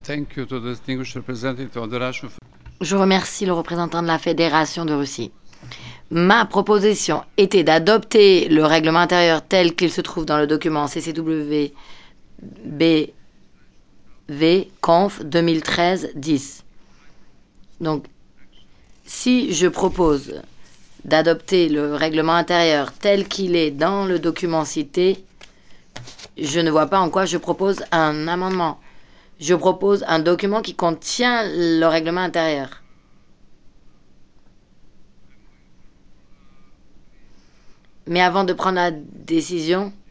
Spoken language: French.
Je remercie le représentant de la Fédération de Russie. Ma proposition était d'adopter le règlement intérieur tel qu'il se trouve dans le document CCW BV Conf 2013-10. Donc, si je propose d'adopter le règlement intérieur tel qu'il est dans le document cité, je ne vois pas en quoi je propose un amendement. Je propose un document qui contient le règlement intérieur. Mais avant de prendre la décision,